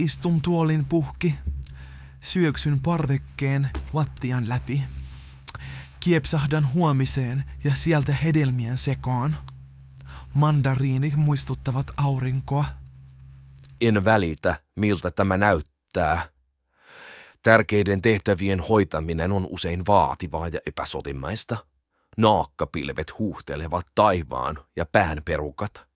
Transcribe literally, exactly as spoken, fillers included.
Istun tuolin puhki. Syöksyn parvekkeen lattian läpi. Kiepsahdan huomiseen ja sieltä hedelmien sekaan. Mandariinit muistuttavat aurinkoa. En välitä, miltä tämä näyttää. Tärkeiden tehtävien hoitaminen on usein vaativaa ja epäsotimaista. Naakkapilvet huuhtelevat taivaan ja päänperukat.